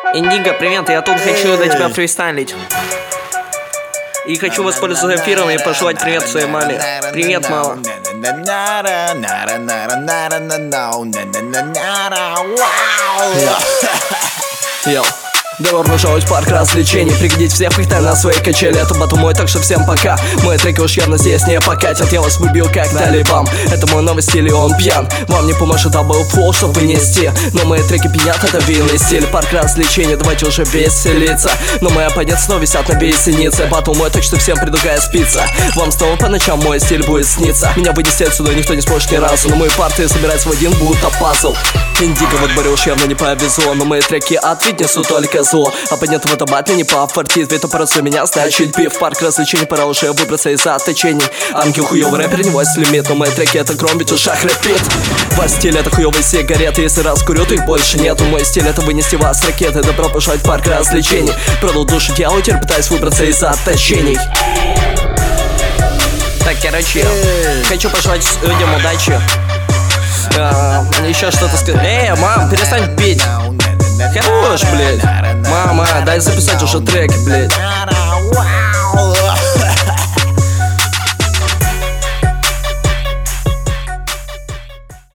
Индиго, привет, я тут хочу для тебя фристайлить. И хочу воспользоваться эфиром и пожелать привет своей маме. Привет, мама. Йоу. Добро пожаловать в парк развлечений. Пригодить всех их на своей качели. Это батл мой, так что всем пока. Мои треки уж явно здесь не покатят. Я вас выбил как талибан. Это мой новый стиль и он пьян. Вам не поможет дабл флоу, чтобы нести. Но мои треки пьянят, это винный стиль. Парк развлечений, давайте уже веселиться. Но мои оппоненты снова висят на бейсенице. Батл мой, так что всем предлагаю спиться. Вам снова по ночам мой стиль будет сниться. Меня вынести отсюда никто не сможет ни разу. Но мои парты собираются в один, будто пазл. Индиго во дворе уж явно не повезло. Но мои треки отведнесу только зло. Оппоненту в этом батле не пофартит. Ведь это просто меня значит биф. Парк развлечений, пора уже выбраться из заточений. Ангел хуёвый рэпер, не вось лимит. Но мои треки это громбит, ушах рэпит. Ваш стиль это хуёвые сигареты. Если раз курю, то их больше нету. Мой стиль это вынести вас ракеты. Добро пожаловать в парк развлечений. Продал душу дьяволу, теперь пытаюсь выбраться из заточений. Так, короче, хочу пожелать людям удачи. Еще что-то сказать. Мам, перестань петь. Хорош, блядь. Мама, дай записать уже трек, блядь.